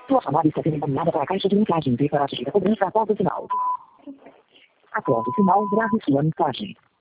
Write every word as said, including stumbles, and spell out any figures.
Sua chamada está sendo encaminhada para a caixa de mensagens e para atingir a cobrança após o sinal. Após o sinal, grave sua mensagem.